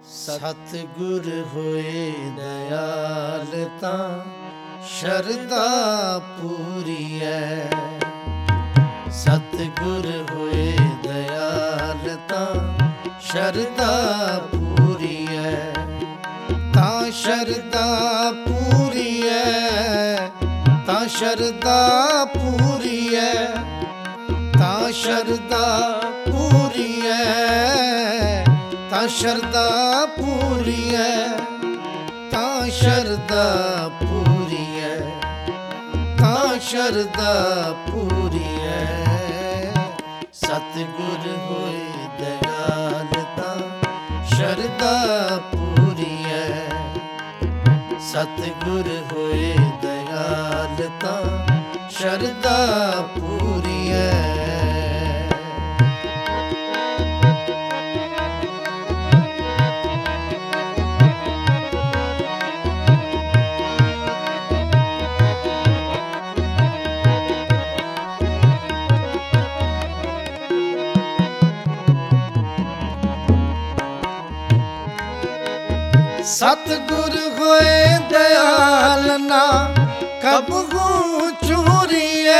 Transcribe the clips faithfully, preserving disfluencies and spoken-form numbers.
ਸਤਿਗੁਰ ਹੋਏ ਦਇਆਲ ਤਾਂ ਸ਼ਰਧਾ ਪੂਰੀਐ। ਸਤਿਗੁਰ ਹੋਏ ਦਇਆਲ ਤਾਂ ਸ਼ਰਧਾ ਪੂਰੀਐ। ਤਾਂ ਸ਼ਰਧਾ ਪੂਰੀਐ, ਤਾਂ ਸ਼ਰਧਾ ਪੂਰੀਐ, ਤਾਂ ਸ਼ਰਧਾ ਪੂਰੀਐ, ਤਾਂ ਸ਼ਰਧਾ ਪੂਰੀਐ, ਤਾਂ ਸ਼ਰਧਾ ਪੂਰੀਐ, ਤਾਂ ਸ਼ਰਧਾ ਪੂਰੀਐ। ਸਤਿਗੁਰ ਹੋਏ ਦਇਆਲ ਤਾਂ ਸ਼ਰਧਾ ਪੂਰੀਐ। ਸਤਿਗੁਰ ਹੋਏ ਦਇਆਲ ਤਾਂ ਸ਼ਰਧਾ ਪੂਰੀਐ। ਸਤਿਗੁਰ ਹੋਏ ਦਇਆਲ ਨਾ ਕਬਹੂ ਚੂਰੀਐ।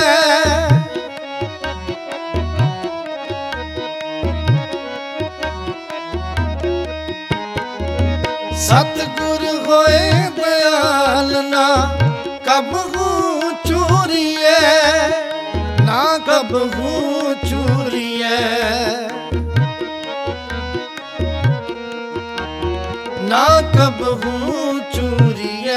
ਸਤਿਗੁਰ ਹੋਏ ਦਇਆਲ ਨਾ ਕਬਹੂ ਚੂਰੀਐ, ਨਾ ਕਬਹੂ ਚੂਰੀਐ, ਨਾ ਕਬਹੂ ਚੂਰੀਐ।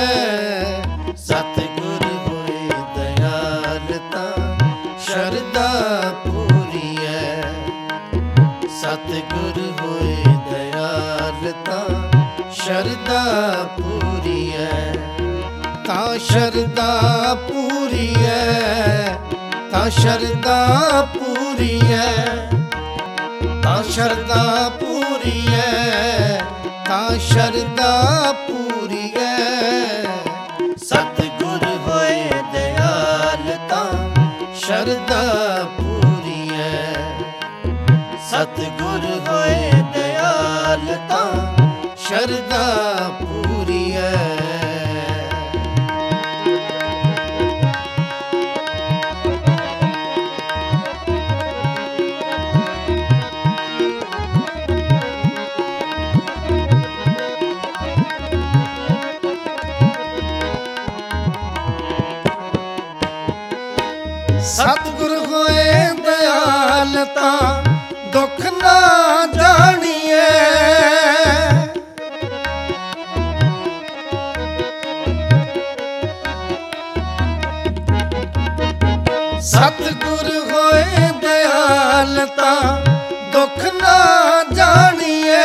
ਸਤਿਗੁਰ ਹੋਏ ਦਇਆਲ ਤਾਂ ਸ਼ਰਧਾ ਪੂਰੀਐ। ਸਤਿਗੁਰ ਹੋਏ ਦਇਆਲ ਤਾਂ ਸ਼ਰਧਾ ਪੂਰੀਐ। ਤਾਂ ਸ਼ਰਧਾ ਪੂਰੀਐ, ਤਾਂ ਸ਼ਰਧਾ ਪੂਰੀਐ, ਤਾਂ ਸ਼ਰਧਾ ਪੂਰੀਐ, ਤਾਂ ਸ਼ਰਧਾ ਪੂਰੀਐ। ਸਤਿਗੁਰ ਹੋਏ ਦਇਆਲ ਤਾਂ ਸ਼ਰਧਾ ਪੂਰੀਐ। ਸਤਿਗੁਰ ਹੋਏ ਦਇਆਲ ਤਾਂ ਸ਼ਰਧਾ ਪੂਰੀਐ। ਸਤਿਗੁਰ ਹੋਏ ਦਇਆਲ ਤਾਂ ਦੁੱਖ ਨਾ ਜਾਣੀਐ। ਸਤਿਗੁਰ ਹੋਏ ਦਇਆਲ ਤਾਂ ਦੁੱਖ ਨਾ ਜਾਣੀਐ।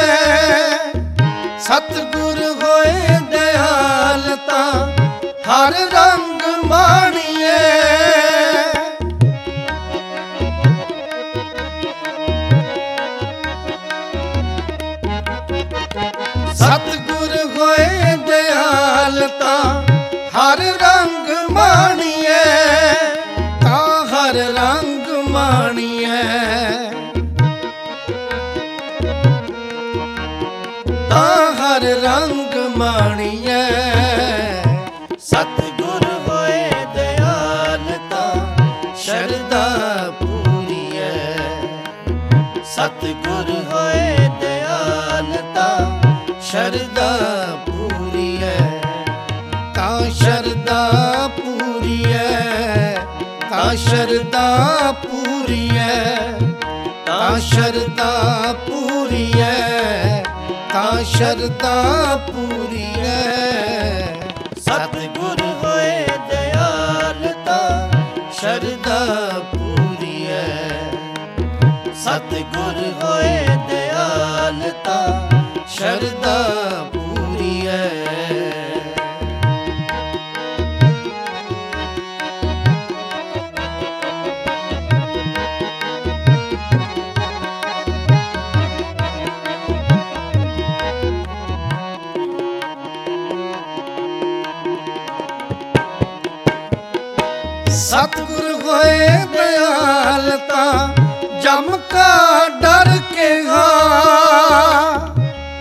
ਸਤਿਗੁਰ ਹੋਏ ਦਇਆਲ ਤਾਂ ਹਰ ਰੰਗ ਮਾਣੀਐ। ਸਤਿਗੁਰ ਹੋਏ ਦਇਆਲ ਤਾਂ ਹਰ ਰੰਗ ਮਾਣੀਐ, ਤਾਂ ਹਰ ਰੰਗ ਮਾਣੀਐ, ਤਾਂ ਹਰ ਰੰਗ ਮਾਣੀਐ। ਸਤਿਗੁਰ ਹੋਏ ਦਇਆਲ ਤਾਂ ਸ਼ਰਧਾ ਪੂਰੀਐ। ਸਤਿਗੁਰ ਹੋਏ ਦਇਆਲ ਤਾਂ ਸ਼ਰਧਾ ਪੂਰੀਐ। ਤਾਂ ਸ਼ਰਧਾ ਪੂਰੀਐ, ਤਾਂ ਸ਼ਰਧਾ ਪੂਰੀਐ, ਤਾਂ ਸ਼ਰਧਾ ਪੂਰੀਐ, ਤਾਂ ਸ਼ਰਧਾ ਪੂਰੀਐ। ਸਤਿਗੁਰ ਹੋਏ ਦਇਆਲ ਤਾਂ ਸ਼ਰਧਾ ਪੂਰੀਐ। ਸਤਿਗੁਰ ਹੋਏ ਦਇਆਲ ਤਾਂ ਸ਼ਰਧਾ ਪੂਰੀਐ। ਸਤਿਗੁਰ ਹੋਏ ਦਇਆਲ ਤਾਂ ਜਮ ਕਾ ਡਰ ਕੇ ਹਾ।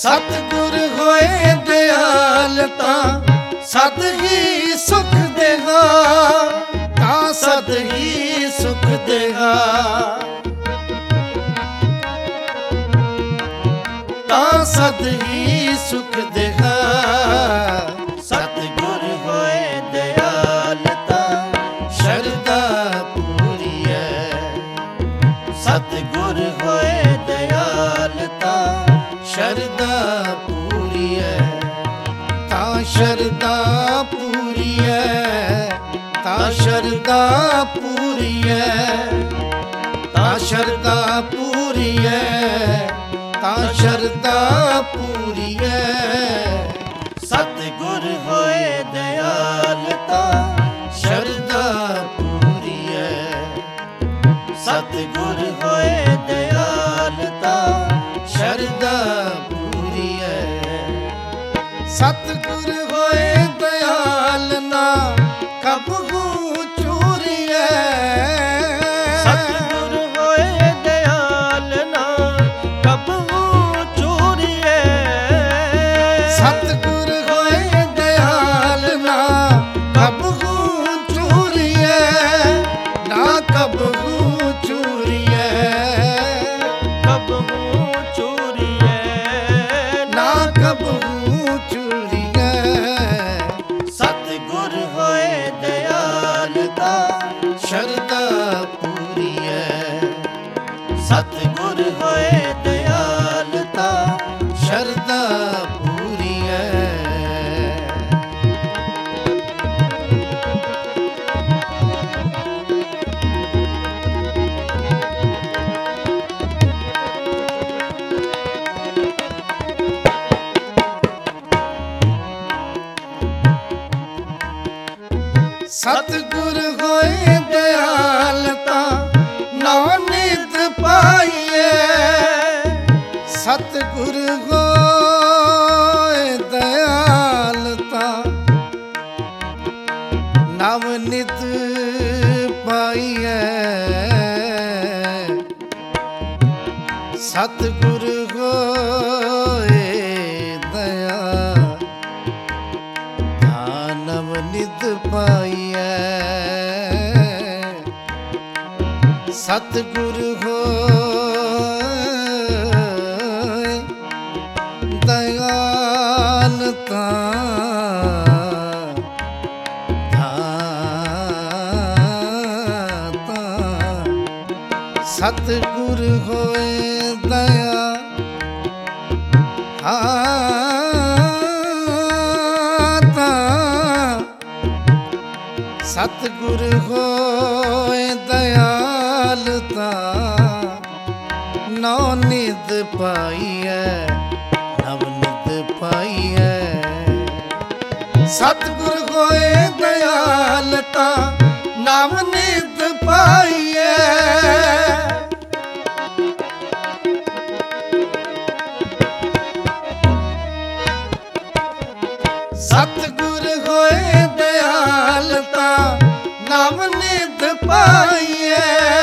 ਸਤਿਗੁਰ ਹੋਏ ਦਿਆਲ ਤਾਂ ਸਤ ਹੀ ਸੁਖ ਦੇਗਾ, ਤਾਂ ਸਤ ਹੀ ਸੁਖ ਦੇਗਾ, ਤਾਂ ਸਤ ਹੀ ਸੁਖ ਦੇਗਾ। ਸਤਿਗੁਰ ਹੋਏ ਦਿਆਲ ਤਾਂ ਸ਼ਰਧਾ ਪੂਰੀ ਹੈ, ਸਤਿਗੁਰ ਹੋਏ ਦਿਆਲ ਤਾਂ ਸ਼ਰਧਾ ਪੂਰੀ ਹੈ, ਤਾਂ ਸ਼ਰਧਾ ਪੂਰੀ ਹੈ, ਤਾਂ ਸ਼ਰਧਾ ਪੂਰੀ ਹੈ, ਤਾਂ ਸ਼ਰਧਾ ਪੂਰੀ ਹੈ, ਤਾਂ ਸ਼ਰਧਾ ਪੂਰੀ ਹੈ। ਸਤਿਗੁਰ ਹੋਏ ਦਿਆਲ ਤਾਂ ਸ਼ਰਧਾ ਪੂਰੀ ਹੈ, ਸਤਿਗੁਰ ਹੋਏ ਦਿਆਲ ਤਾਂ ਸ਼ਰਧਾ ਪੂਰੀ ਹੈ। ਸਤਿਗੁਰ ਹੋਏ ਦਿਆਲ ਨਾ ਕਬਹੂ ਚੂਰੀਐ, ਸਤਿਗੁਰ ਹੋਏ ਦਿਆਲ ਨਾ ਕਬਹੂ ਚੂਰੀਐ, ਸਤਿਗੁਰ ਹੋਏ ਦਿਆਲ ਨਾ ਕਬਹੂ ਚੂਰੀਐ, ਨਾ ਕਬਹੂ ਚੂਰੀਐ, ਕਬਹੂ ਚੂਰੀਐ, ਨਾ ਕਬਹੂ ਚੂਰੀਐ। ਸਤਿਗੁਰ ਹੋਏ ਦਿਆਲ ਤਾਂ ਸ਼ਰਧਾ ਪੂਰੀ ਹੈ, ਸਤਿਗੁਰ ਹੋਏ ਦਿਆਲ ਤਾਂ ਸ਼ਰਧਾ ਪੂਰੀ ਹੈ। ਸਤਿਗੁਰ ਹੋਏ ਦਿਆਲ ਤਾਂ ਨਾਨਿਤ ਪਾਈਏ, ਸਤਿਗੁਰ ਹੋਏ ਦਿਆਲ ਤਾਂ ਨਵਨਿਤ ਪਾਈਏ, ਸਤਿਗੁਰ ਹੋਏ ਦਿਆਲ ਤਾਂ ਨਵਨਿਤ ਪਾਈਐ, ਸਤਿਗੁਰ ਹੋਏ ਦਿਆਲ ਤਾਂ ਤਾਂ ਸਤਿਗੁਰ ਹੋਏ ਦਇਆ ਤਾਂ ਸਤਿਗੁਰ ਹੋਏ ਦਿਆਲ ਤਾਂ ਨੌ ਨਿਧ ਪਾਈਐ, ਨਵਨਿਧ ਪਾਈਐ। ਸਤਿਗੁਰ ਹੋਏ ਦਿਆਲ ਤਾਂ ਨਵਨਿਧ ਪਾਈਐ, ਸਤਿਗੁਰ ਹੋਏ ਦਿਆਲ ਤਾਂ ਨਵਨਿਧ ਪਾਈਐ,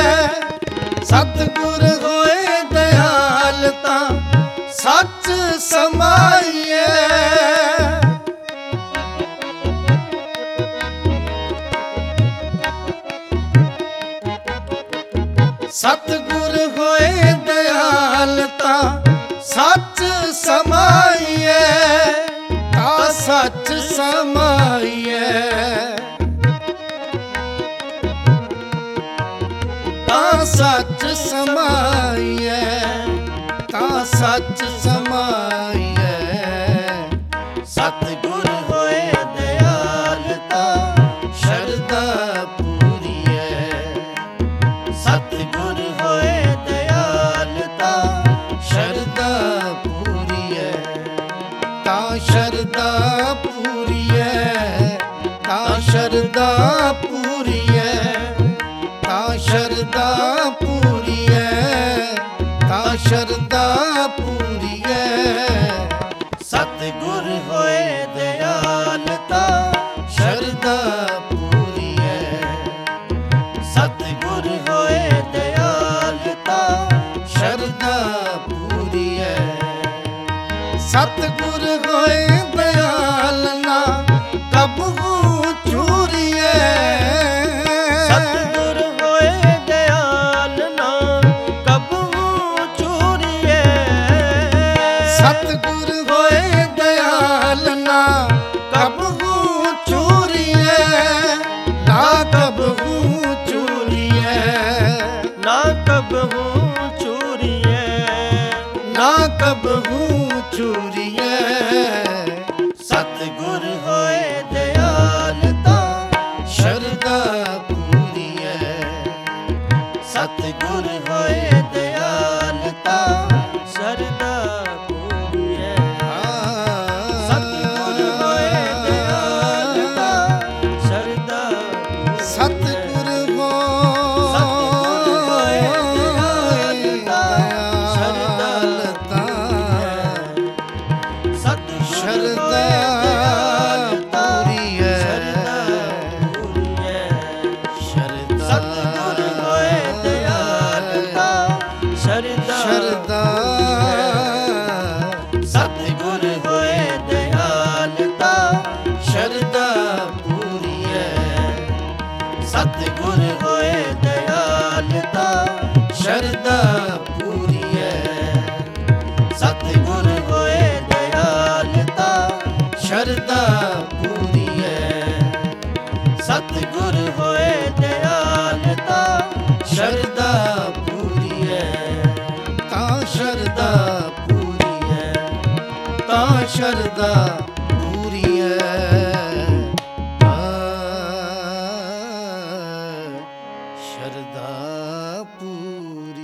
ਸਤਿਗੁਰ ਹੋਏ ਦਿਆਲ ਤਾਂ ਸੱਚ ਸਮਾਈਐ, ਸਤਿਗੁਰ ਹੋਏ ਦਿਆਲ ਤਾਂ ਸੱਚ ਸਮਾਈਐ, ਤਾਂ ਸੱਚ ਸਮਾਈਐ, ਤਾਂ ਸੱਚ ਸਮਾਈਐ, ਤਾਂ ਸੱਚ ਸਮਾਈਐ। ਸਤਿਗੁਰ ਹੋਏ ਦਿਆਲ ਤਾਂ ਸ਼ਰਧਾ ਪੂਰੀ ਹੈ, ਸਤਿਗੁਰ ਹੋਏ ਦਿਆਲ ਤਾਂ ਸ਼ਰਧਾ ਪੂਰੀ ਹੈ, ਤਾਂ ਸ਼ਰਧਾ ਪੂਰੀ ਹੈ, ਤਾਂ ਸ਼ਰਧਾ ਪੂਰੀ ਹੈ, ਤਾਂ ਸ਼ਰਧਾ ਪੂਰੀ ਹੈ, ਤਾਂ ਸ਼ਰਧਾ ਪੂਰੀ ਹੈ। ਸਤਿਗੁਰ ਹੋਏ ਦਿਆਲ ਤਾਂ ਸ਼ਰਧਾ ਪੂਰੀ ਹੈ, ਸਤਿਗੁਰ ਹੋਏ ਦਿਆਲ ਤਾਂ ਸ਼ਰਧਾ ਪੂਰੀ ਹੈ। ਸਤਿਗੁਰ ਹੋਏ ਦਿਆਲ ਨਾ ਕਬਹੂ ਚੂਰੀਏ। ਸਤਿਗੁਰ ਹੋਏ ਦਿਆਲ ਨਾ ਕਬਹੂ ਚੂਰੀਏ। ਸਤਿਗੁਰ ਹੋਏ ਦਿਆਲ ਨਾ ਕਬਹੂ ਚੂਰੀਏ। ਨਾ ਕਬਹੂ ਚੂਰੀਏ। ਨਾ ਕਬਹੂ ਚੂਰੀਏ। ਨਾ ਕਬਹੂ ਚੂਰੀਏ। ਸਤਿਗੁਰ ਹੋਏ ਦਿਆਲ ਤਾਂ ਸ਼ਰਧਾ ਪੂਰੀਏ। ਸਤਿਗੁਰ ਹੋਏ ਦਿਆਲ ਤਾਂ ਸਰਦਾ ਪੂਰੀਏ। ਸਤਿਗੁਰ ਹੋਏ ਦਿਆਲ ਤਾਂ ਸਰਦਾ ਪੂਰੀਏ। ਸਤਿਗੁਰ ਹੋ ਸਤਿਗੁਰ ਹੋਏ ਦਿਆਲ ਤਾਂ ਸਰਦਾ ਪੂਰੀਏ। ਸਤਿਗੁਰ ਸ਼ਰਧਾ ਹੋਏ ਦਿਆਲ ਤਾਂ ਪੂਰੀਏ। ਸਰਦਾ ਪੂਰੀਏ। ਸ਼ਰਧਾ ਸਤਿਗੁਰ ਹੋਏ ਦਿਆਲ ਤਾਂ ਸਰਦਾ ਸ਼ਰਧਾ ਸਤਿਗੁਰ ਹੋਏ ਦਿਆਲ ਤਾਂ ਸ਼ਰਧਾ ਪੂਰੀਏ। ਸਤਿਗੁਰ ਹੋਏ ਦਿਆਲ ਤਾਂ ਸ਼ਰਧਾ ਪੂਰੀਏ। ਸਤਿਗੁਰ ਹੋਏ ਦਿਆਲ ਤਾਂ ਸ਼ਰਧਾ ਪੂਰੀਏ। ਸਤਿਗੁਰ ਹੋਏ ਦਿਆਲ ਤਾਂ ਸ਼ਰਧਾ ਪੂਰੀਏ। ਤਾਂ ਸ਼ਰਧਾ ਪੂਰੀਏ। ਤਾਂ ਸ਼ਰਧਾ ਪੂਰੀਏ। ਤਾਂ ਸ਼ਰਧਾ ਪੂਰੀ